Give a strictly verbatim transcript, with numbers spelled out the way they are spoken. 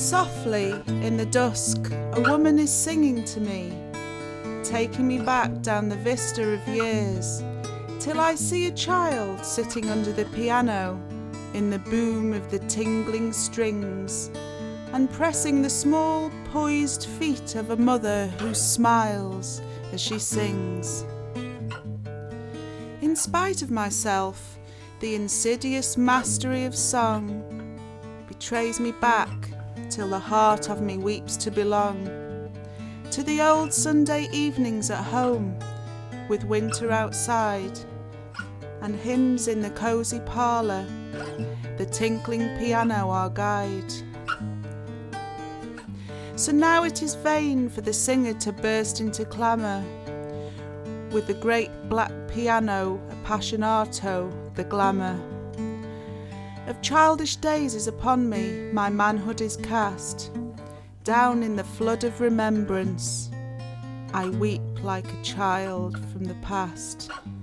Softly, in the dusk, a woman is singing to me, taking me back down the vista of years, till I see a child sitting under the piano, in the boom of the tingling strings, and pressing the small, poised feet of a mother who smiles as she sings. In spite of myself, the insidious mastery of song betrays me back till the heart of me weeps to belong to the old Sunday evenings at home, with winter outside and hymns in the cosy parlour, the tinkling piano our guide. So now it is vain for the singer to burst into clamour, with the great black piano appassionato, the glamour of childish days is upon me, my manhood is cast down in the flood of remembrance. I weep like a child from the past.